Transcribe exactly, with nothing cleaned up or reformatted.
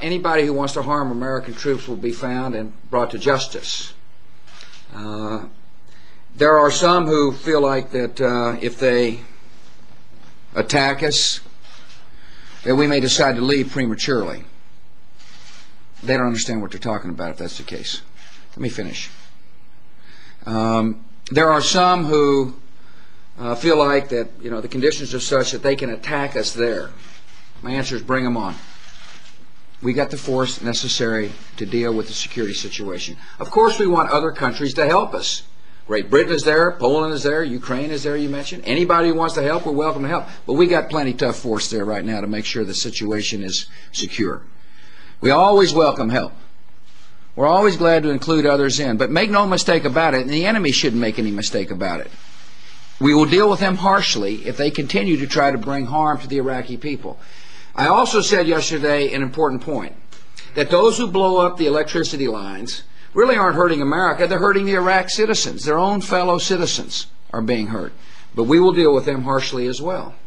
anybody who wants to harm American troops will be found and brought to justice. Uh, there are some who feel like that uh, if they attack us, that we may decide to leave prematurely. They don't understand what they're talking about if that's the case. Let me finish. Um, there are some who uh, feel like that, you know, the conditions are such that they can attack us there. My answer is bring them on. We got the force necessary to deal with the security situation. Of course, we want other countries to help us. Great Britain is there, Poland is there, Ukraine is there, you mentioned. Anybody who wants to help, we're welcome to help. But we got plenty tough force there right now to make sure the situation is secure. We always welcome help. We're always glad to include others in. But make no mistake about it, and the enemy shouldn't make any mistake about it. We will deal with them harshly if they continue to try to bring harm to the Iraqi people. I also said yesterday an important point, that those who blow up the electricity lines really aren't hurting America, they're hurting the Iraq citizens. Their own fellow citizens are being hurt. But we will deal with them harshly as well.